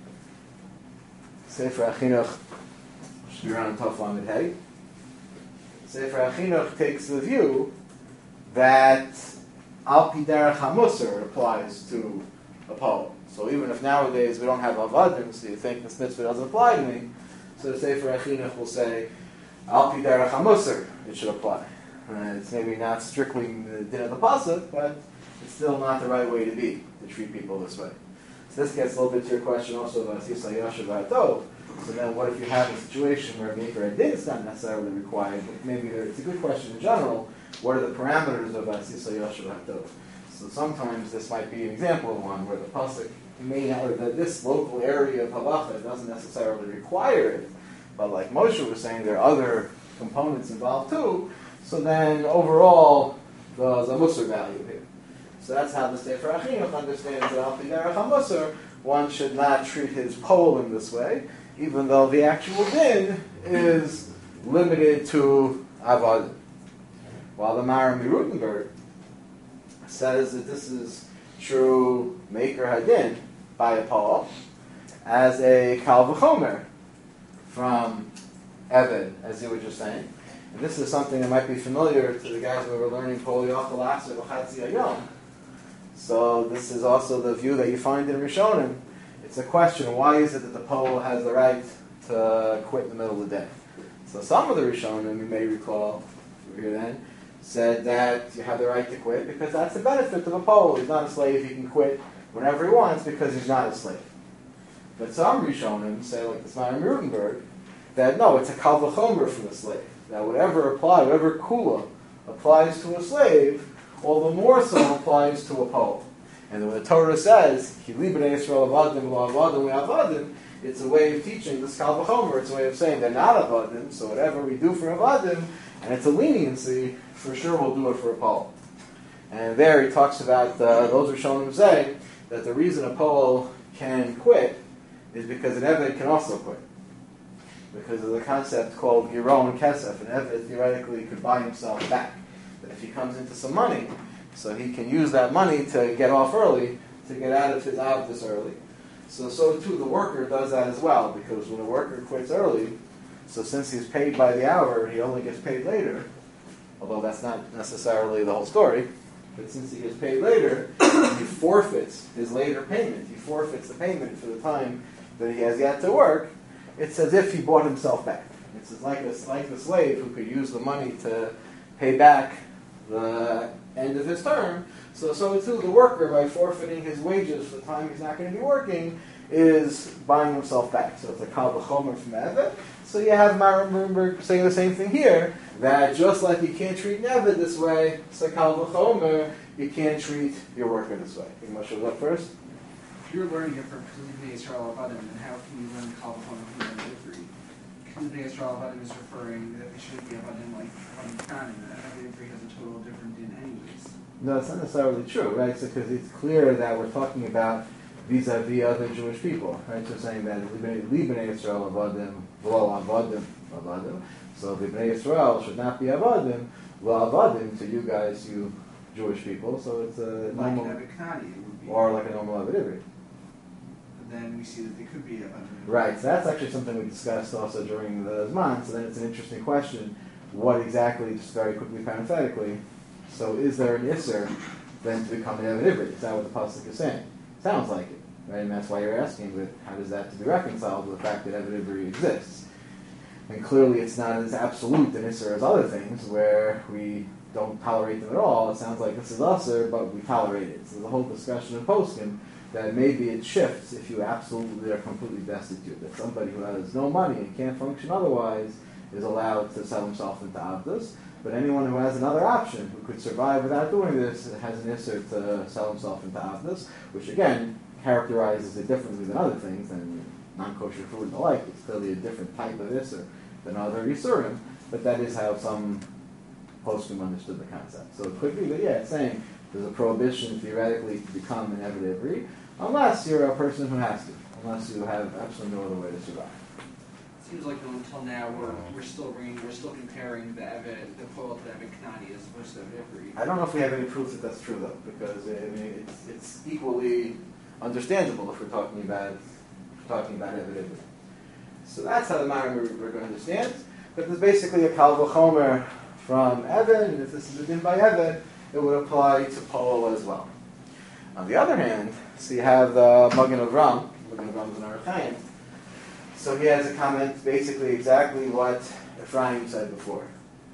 Sefer Achinuch should be around Tov Lamed Hey. Sefer Achinuch takes the view that Al Pi Derech HaMusar applies to a Paul. So even if nowadays we don't have Avadim, so you think this mitzvah doesn't apply to me, so the Sefer Achinuch will say Al Pi Derech HaMusar, it should apply. Uh, it's maybe not strictly the din of the pasuk, but it's still not the right way to be, to treat people this way. So this gets a little bit to your question also about Sisa Yashav Atov. So then what if you have a situation where Maker Adin is not necessarily required, but maybe there, it's a good question in general, what are the parameters of Sisa Yashav Atov? So sometimes this might be an example of one where the pasuk may not, or that this local area of halacha doesn't necessarily require it, but like Moshe was saying, there are other components involved too, so then overall there's a musar value here. So that's how the Sefer Achinuch understands that Al Pi Derech HaMusar, one should not treat his pole in this way, even though the actual din is limited to avad. While the Maram Rutenberg says that this is true Maker Hadin by a Paul as a Kal V'chomer from Eved, as you were just saying. And this is something that might be familiar to the guys who were learning Kol Yochel Aser V'chatzi Hayom. So this is also the view that you find in Rishonim. It's a question, why is it that the Pole has the right to quit in the middle of the day? So some of the Rishonim, you may recall, if you were here then, said that you have the right to quit because that's the benefit of a Pole. He's not a slave, he can quit whenever he wants because he's not a slave. But some Rishonim say, like this man in Rutenberg, that no, it's a Kal V'chomer from the slave. That whatever apply, whatever kula applies to a slave, all the more so applies to a Pole. And when the Torah says, Ki li b'nei Yisrael avadim lo avadim avadim, it's a way of teaching this Kal V'chomer. It's a way of saying they're not avadim, so whatever we do for avadim, and it's a leniency, for sure we'll do it for a Pole. And there he talks about, uh, those Rishonim say, that the reason a Pole can quit is because an Eved can also quit. because of the concept called Giron Kesef. An Eved theoretically could buy himself back. That if he comes into some money, so he can use that money to get off early, to get out of his avdus early. So, so too the worker does that as well, because when a worker quits early, so since he's paid by the hour, he only gets paid later, although that's not necessarily the whole story, but since he gets paid later, he forfeits his later payment. He forfeits the payment for the time that he has yet to work. It's as if he bought himself back. It's like a, like the slave who could use the money to pay back the end of his term. So, so too the worker, by forfeiting his wages for the time he's not going to be working, is buying himself back. So it's a kal v'chomer from Eved. So you have Maram Rumberg saying the same thing here, that just like you can't treat an Eved this way, so kal v'chomer, you can't treat your worker this way. I think Moshe was up first. If you're learning it from Kalibnei Yisrael Avadim, then how can you learn kal v'chomer from the Ivri? Kalibnei Yisrael Avadim is referring that they shouldn't be Avadim like Avadim Kanim, and every Ivri has a total different din anyways. No, it's not necessarily true, right? So, because it's clear that we're talking about vis-a-vis other Jewish people, right? So saying that Libnei Yisrael Avadim, V'lo Avadim, Avadim. So Libnei Yisrael should not be Avadim, V'lo Avadim to you guys, you Jewish people. So it's a Like normal, an Avikani, it would be. or like a normal Avad Ivri. Then we see that they could be Avadim. Right, so that's actually something we discussed also during the Zman, so then it's an interesting question. What exactly, just very quickly parenthetically, so is there an Isser then to become an Avad Ivri? Is that what the Pasuk is saying? Sounds like it, right? And that's why you're asking, but how does that to be reconciled with the fact that Avad Ivri exists? And clearly it's not as absolute an Isser as other things, where we don't tolerate them at all. It sounds like this is Usser, but we tolerate it. So the whole discussion in Poskim, that maybe it shifts if you absolutely are completely destitute. That somebody who has no money and can't function otherwise is allowed to sell himself into Avdus. But anyone who has another option, who could survive without doing this, has an Isser to sell himself into Avdus, which again characterizes it differently than other things, and non-kosher food and the like. It's clearly a different type of Isser than other Isurim, but that is how some poskim understood the concept. So it could be that, yeah, it's saying there's a prohibition theoretically to become an Avad Ivri, unless you're a person who has to, unless you have absolutely no other way to survive. Seems like until now we're we're still reading, we're still comparing the Eved, the Poel to the Eved Kanani as opposed to Eved Ivri. I don't know if we have any proof that that's true though, because I mean it's it's equally understandable if we're talking about if we're talking about Eved Ivri. So that's how the Maram we're, we're going to understand. But there's basically a kal v'chomer from Eved, and if this is a din by Eved, it would apply to Poel as well. On the other hand, so you have the Magen Avram, Magen Avram is an Orach Chaim. So he has a comment, basically exactly what Ephraim said before.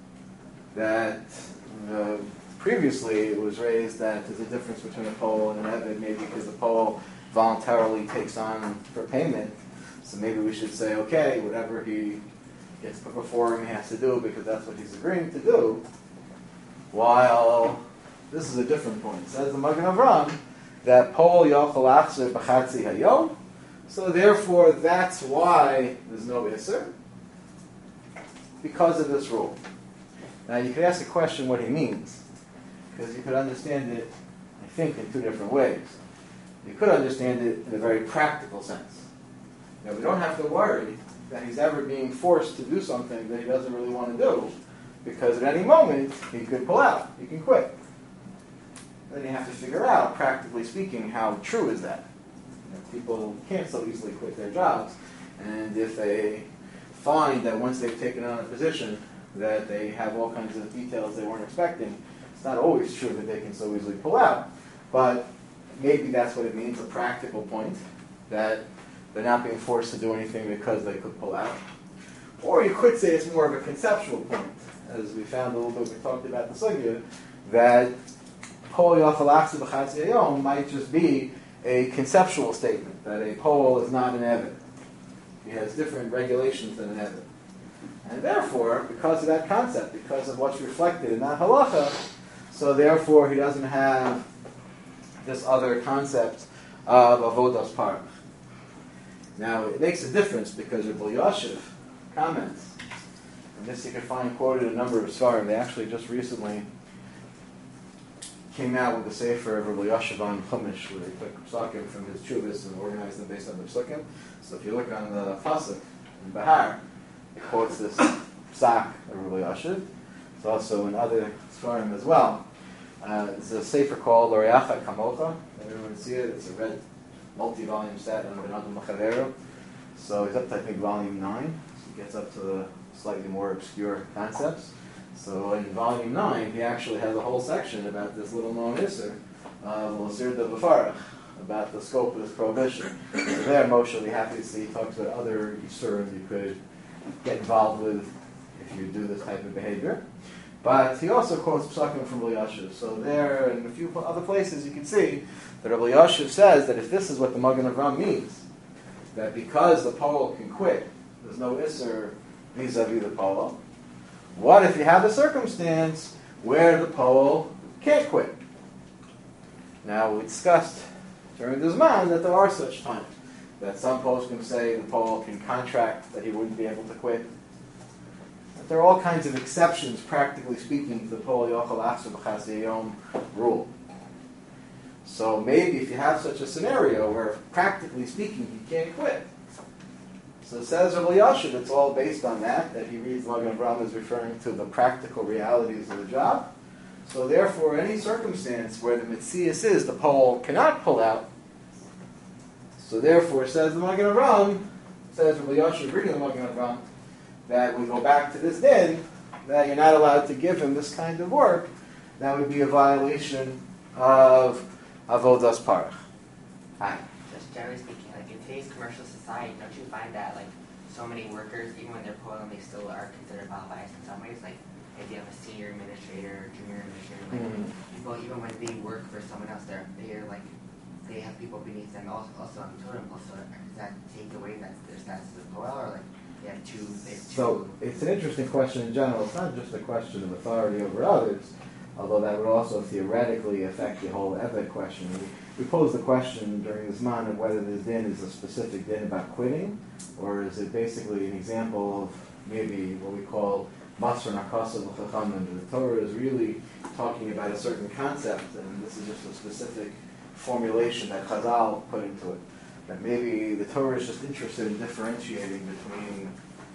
That uh, previously it was raised that there's a difference between a Poel and an Eved, maybe because the Poel voluntarily takes on for payment. So maybe we should say, okay, whatever he gets put before him, he has to do because that's what he's agreeing to do. While this is a different point. It says the Magen Avram that Poel yochel achzer b'chatzi hayom. So therefore, that's why there's no Isser, because of this rule. Now you could ask a question what he means, because you could understand it, I think, in two different ways. You could understand it in a very practical sense. Now we don't have to worry that he's ever being forced to do something that he doesn't really want to do, because at any moment he could pull out, he can quit. Then you have to figure out, practically speaking, how true is that? You know, people can't so easily quit their jobs, and if they find that once they've taken on a position that they have all kinds of details they weren't expecting, it's not always true that they can so easily pull out. But maybe that's what it means, a practical point, that they're not being forced to do anything because they could pull out. Or you could say it's more of a conceptual point, as we found a little bit, we talked about the sugya, that Poel yochel achzer b'chatzi hayom might just be a conceptual statement, that a Poel is not an Eved. He has different regulations than an Eved. And therefore, because of that concept, because of what's reflected in that halacha, so therefore he doesn't have this other concept of avodas parach. Now, it makes a difference because Rabbi Yashiv comments, and this you can find quoted in a number of Svarim. They actually just recently came out with a sefer of Rabbi Yashiv on Chumash, where they took psukim from his chuvas and organized them based on the psukim. So if you look on the pasuk in Bahar, it quotes this psak of Rabbi Yashiv. It's also in other Sfarim as well. Uh, it's a sefer called L'Oreacha Kamocha. Everyone see it? It's a red multi-volume set on Benadam Machavero. So he's up to, I think, volume nine. So he gets up to the slightly more obscure concepts. So in volume nine, he actually has a whole section about this little known Isser of L'Sir de B'farach, about the scope of this prohibition. So there, Moshe will be happy to see, he talks about other Isurim you could get involved with if you do this type of behavior. But he also quotes Psakim from Rabbi Yashiv. So there, and a few other places, you can see that Rabbi Yashiv says that if this is what the Magen Avraham means, that because the Polo can quit, there's no Isser vis-a-vis the Polo. What if you have a circumstance where the Polo can't quit? Now, we discussed during the Zman that there are such times that some posts can say the Polo can contract that he wouldn't be able to quit. That there are all kinds of exceptions, practically speaking, to the Polo Yochel Achsur B'Chas Yom rule. So maybe if you have such a scenario where, practically speaking, he can't quit. So it says Rabbi Yashiv, it's all based on that, that he reads Magen Avraham is referring to the practical realities of the job. So therefore, any circumstance where the Metzias is, the pole cannot pull out, so therefore, says the Magen Avraham, says Rabbi Yashiv reading the Magen Avraham, that we go back to this din, that you're not allowed to give him this kind of work, that would be a violation of Avodas Parach. Hi. Just generally speaking, like in today's commercial society, don't you find that like so many workers, even when they're poiling, they still are considered biased in some ways? Like if you have a senior administrator, junior administrator, like Mm-hmm. people, even when they work for someone else, they're they're like they have people beneath them also, also on the totem pole. So does that take away that their status as a poil, or like they have two? They have two So it's an interesting question in general. It's not just a question of authority over others, although that would also theoretically affect the whole Eved question. We, we posed the question during this man of whether this din is a specific din about quitting, or is it basically an example of maybe what we call Masr Nakasa L'Chacham, and the Torah is really talking about a certain concept, and this is just a specific formulation that Chazal put into it. That maybe the Torah is just interested in differentiating between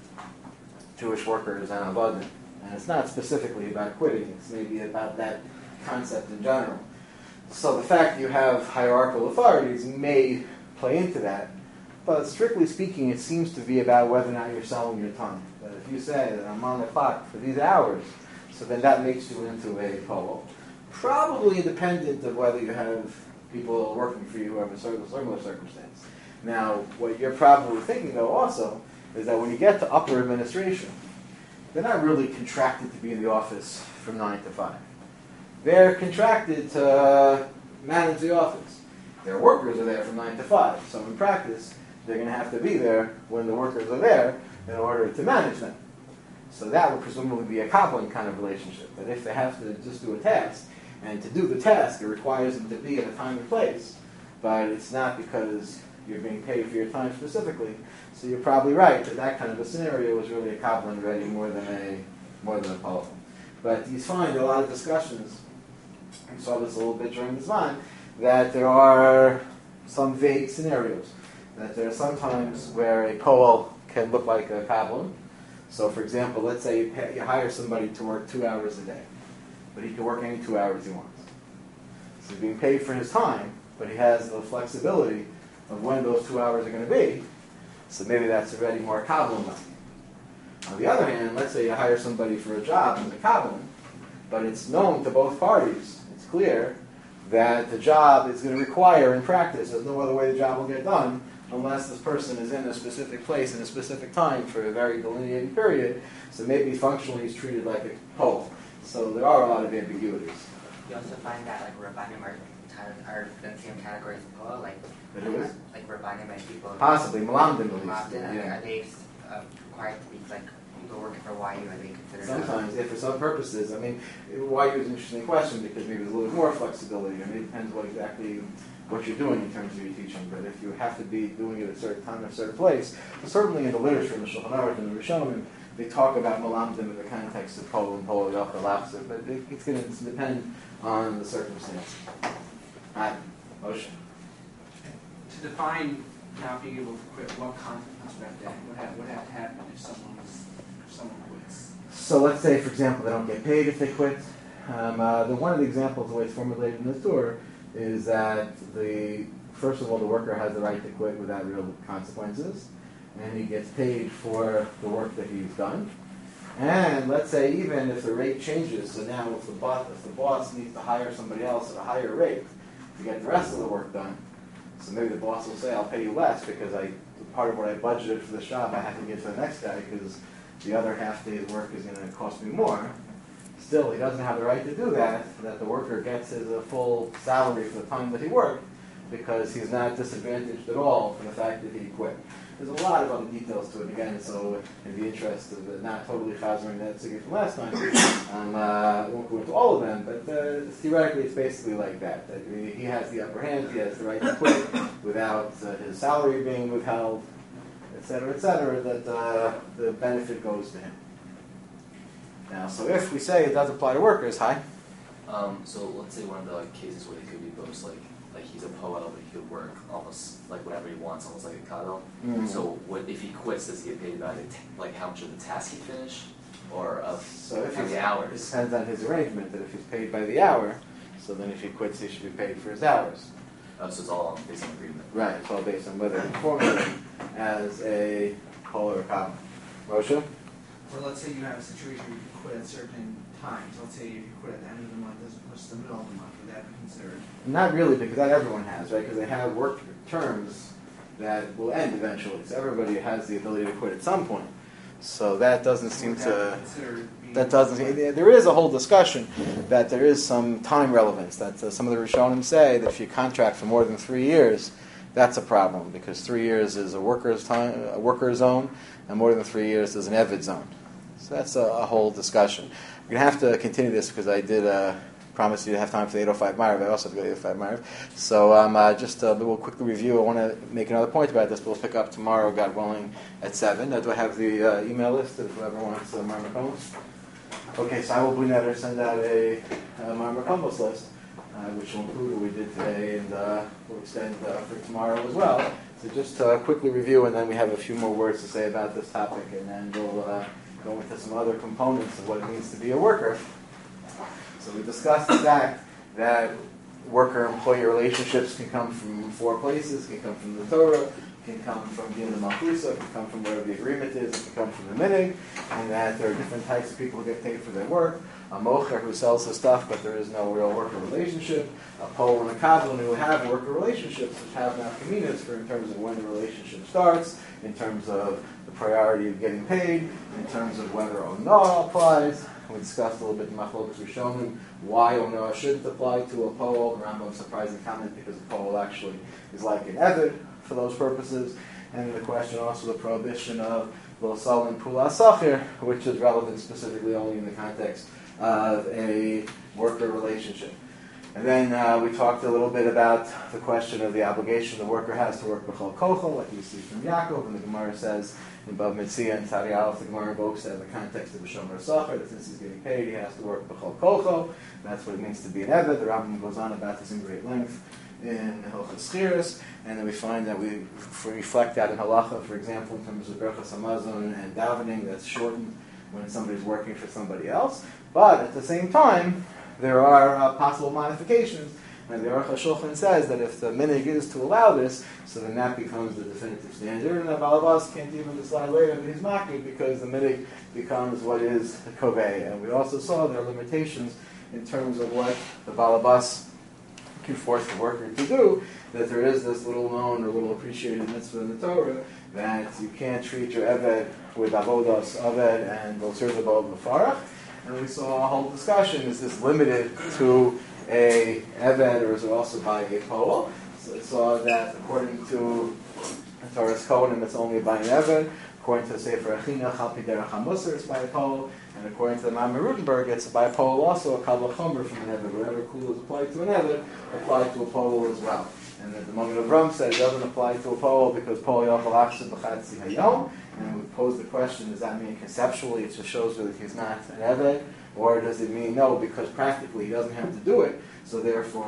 Jewish workers and Avadim. And it's not specifically about quitting, it's maybe about that concept in general. So the fact you have hierarchical authorities may play into that, but strictly speaking, it seems to be about whether or not you're selling your time. That if you say that I'm on the clock for these hours, so then that makes you into a polo. Probably independent of whether you have people working for you who have a certain similar circumstance. Now, what you're probably thinking, though, also, is that when you get to upper administration, they're not really contracted to be in the office from nine to five. They're contracted to manage the office. Their workers are there from nine to five. So in practice, they're going to have to be there when the workers are there in order to manage them. So that would presumably be a coupling kind of relationship. That if they have to just do a task, and to do the task, it requires them to be in a time and place. But it's not because you're being paid for your time specifically. So you're probably right that that kind of a scenario was really a coupling ready more than a more than a polo. But you find a lot of discussions, we saw this a little bit during this time, that there are some vague scenarios. That there are some times where a polo can look like a coupling. So for example, let's say you, pay, you hire somebody to work two hours a day, but he can work any two hours he wants. So he's being paid for his time, but he has the flexibility of when those two hours are going to be. So maybe that's already more coupling. On the other hand, let's say you hire somebody for a job as a coupling, but it's known to both parties, it's clear, that the job is going to require in practice, there's no other way the job will get done unless this person is in a specific place in a specific time for a very delineated period. So maybe functionally he's treated like a pole. So there are a lot of ambiguities. You also find that like Rabbanim are, are in the same category as Poel, like But who is? like Rabbanim and people. Possibly, Malamdim at least. Malamdim, Yeah. Are they uh, required to be like people working for Y U? Are they considered? Sometimes, if for some purposes, I mean, Y U is an interesting question because maybe there's a little more flexibility. I mean, it depends what exactly what you're doing in terms of your teaching. But if you have to be doing it at a certain time in a certain place, certainly in the literature, in the Shulchan Aruch and the Rishonim, they talk about Malamdim in the context of Polo and Polo Yochel Achsur, but it, it's going to depend on the circumstance. Hi, Moshe. To define not being able to quit, what con- would have to, would have, would have to happen if someone was, if someone quits? So let's say, for example, they don't get paid if they quit. Um, uh, the, one of the examples, the way it's formulated in the Torah, is that the first of all, the worker has the right to quit without real consequences, and he gets paid for the work that he's done. And let's say even if the rate changes, so now if the boss, if the boss needs to hire somebody else at a higher rate to get the rest of the work done, so maybe the boss will say, I'll pay you less because I part of what I budgeted for this job I have to give to the next guy because the other half day's work is going to cost me more. Still, he doesn't have the right to do that, that the worker gets his uh, full salary for the time that he worked because he's not disadvantaged at all for the fact that he quit. There's a lot of other details to it, again, so in the interest of uh, not totally chazering that sugya from last time, um, uh, I won't go into all of them, but uh, theoretically it's basically like that, that he has the upper hand, he has the right to quit without uh, his salary being withheld, et cetera, et cetera, that uh, the benefit goes to him. Now, so if we say it does apply to workers, hi? Um, so let's say one of the like, cases where they could be both like like he's a poel, but he could work almost like whatever he wants, almost like a kadol. Mm. So what if he quits? Does he get paid by the t- like how much of the task he finished, or of So if how he's, many it hours? depends on his arrangement, that if he's paid by the hour, so then if he quits, he should be paid for his hours. Oh, so it's all based on agreement. Right, it's all based on whether he's formulated as a poel or a kadol. Moshe? Or let's say you have a situation where you can quit at certain times. Let's say if you quit at the end of the month as opposed to the middle of the month, would that be considered? Not really, because not everyone has, right? Because they have work terms that will end eventually. So everybody has the ability to quit at some point. So that doesn't seem Would to... that be considered being- That doesn't. There is a whole discussion that there is some time relevance. That uh, some of the Rishonim say that if you contract for more than three years, that's a problem because three years is a worker's time, a worker zone, and more than three years is an Evid zone. So that's a, a whole discussion. We're gonna have to continue this because I did uh, promise you to have time for the eight oh five Marav. I also have to go to the eight oh five Marav. So um, uh, just uh, we'll quickly review. I want to make another point about this, but we'll pick up tomorrow, God willing, at seven. Uh, do I have the uh, email list of whoever wants uh, Mar Makomos? Okay, so I will bring that or send out a uh, Mar Makomos list, uh, which will include what we did today, and uh, we'll extend uh, for tomorrow as well. So just uh, quickly review, and then we have a few more words to say about this topic, and then we'll uh, go into some other components of what it means to be a worker. So we discussed the fact that worker-employee relationships can come from four places, can come from the Torah, can come from being the Malchusa, can come from whatever the agreement is, it can come from the Minig, and that there are different types of people who get paid for their work. A mocher who sells his stuff, but there is no real worker relationship. A pole and a kabbalah who have worker relationships, which have nafkaminas for in terms of when the relationship starts, in terms of the priority of getting paid, in terms of whether onah applies. We discussed a little bit in Machlokas Rishonim why onah shouldn't apply to a pole. The Rambam's surprising comment because a pole actually is like an eved for those purposes. And the question also the prohibition of V'osal and Pula Sachir, which is relevant specifically only in the context of a worker relationship. And then uh, we talked a little bit about the question of the obligation the worker has to work b'chol kochel, like you see from Yaakov, and the Gemara says in Bav Mitzia and Tari Aleph, the Gemara invokes that in the context of a Shomer Sachar, that since he's getting paid, he has to work b'chol kochel. That's what it means to be an Eved. The Rambam goes on about this in great length in Hilchos Schiras, and then we find that we reflect that in Halacha, for example, in terms of Berachas Hamazon and davening, that's shortened when somebody's working for somebody else. But at the same time, there are uh, possible modifications. And the Aruch HaShulchan says that if the minig is to allow this, so then that becomes the definitive standard. And the Balabas can't even decide later that he's makid because the minig becomes what is the kovei. And we also saw there are limitations in terms of what the Balabas can force the worker to do, that there is this little known or little appreciated mitzvah in the Torah that you can't treat your Eved with avodas Eved and Bosir Zabod Mefarach. And we saw a whole discussion, is this limited to a Eved or is it also by a Poel? So we saw that according to Torah's Kohanim it's only by an Eved, according to the Sefer Echina, Chalpi Derech HaMusar it's by a Poel, and according to the Maamar Rutenberg it's by a Poel also, a Kabbalah Chomer from an Eved. Whatever kula is applied to an Eved, applied to a Poel as well. And that the Magen Avraham said it doesn't apply to a Poel because Poel Yochel Achshav B'chatzi Hayom. And we pose the question, does that mean conceptually it just shows that he's not an Eved? Or does it mean no, because practically he doesn't have to do it, so therefore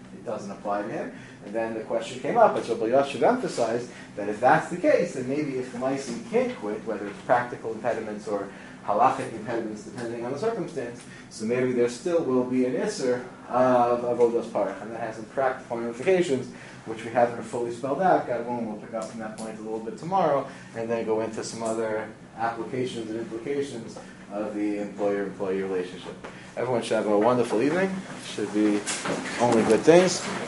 it doesn't apply to him. And then the question came up, as Rabbi Yashiv emphasized, that if that's the case, then maybe if the Maisi can't quit, whether it's practical impediments or halachic impediments, depending on the circumstance, so maybe there still will be an isser of avodas parach, and that has some practical ramifications, which we haven't fully spelled out. God willing, we'll pick up from that point a little bit tomorrow, and then go into some other applications and implications of the employer-employee relationship. Everyone should have a wonderful evening. Should be only good things.